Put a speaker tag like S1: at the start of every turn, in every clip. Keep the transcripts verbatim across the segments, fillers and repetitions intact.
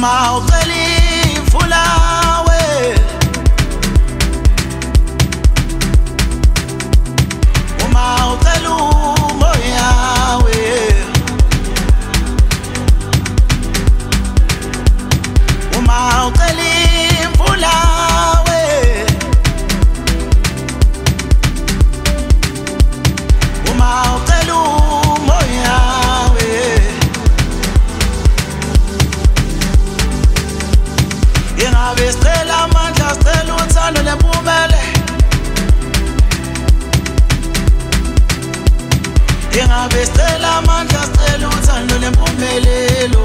S1: uma ucela imfula we uma ucela umoya we uma ucela imfula we uma ucela umoya we ingabe sicela amandla sicela uthando lempumele ingabe sicela amandla sicela uthando lempumelelo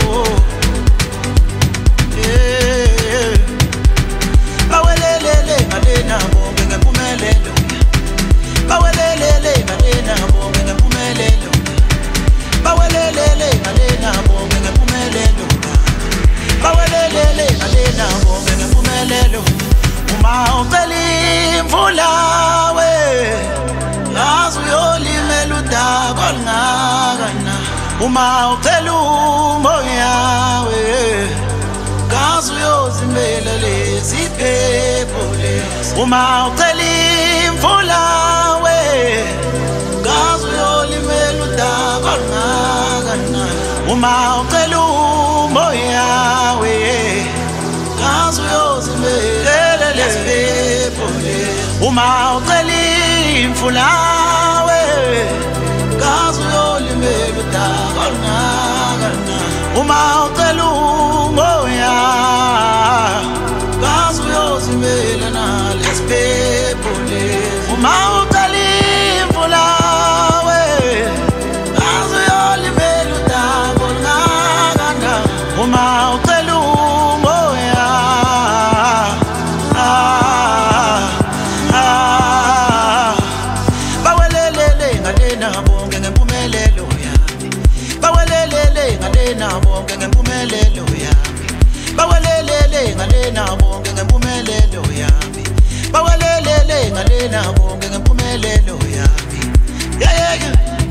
S1: eh bawelelele ngalena bonke ngempumelelo bawelelele ngalena bonke ngempumelelo bawelelele ngalena bonke ngempumelelo bawelelele ngalena bonke ngempumelelo uma ucela imvula we yazi uyolimela udaba olungakana uma ucela umoya we yazi uyozimela lezi phepho lezi uma ucela imvula we yazi uyolimela udaba olungakana uma ucela umoya we yazi uyozimela lezi phepho lezi uma ucela imvula we yazi uyolimela udaba olungakana uma ucela umoya yazi uyozimela nalezi phepho lezi uma ucela imvula we yazi uyolimela udaba olungakana uma ucela umoya ah ah bawelelele ngalena bonke ngempumelelo yami bawelelele ngalena bonke ngempumelelo yami bawelelele ngalena bonke ngempumelelo yami bawelelele ngalena bonke ngempumelelo yami yeah yeah yeah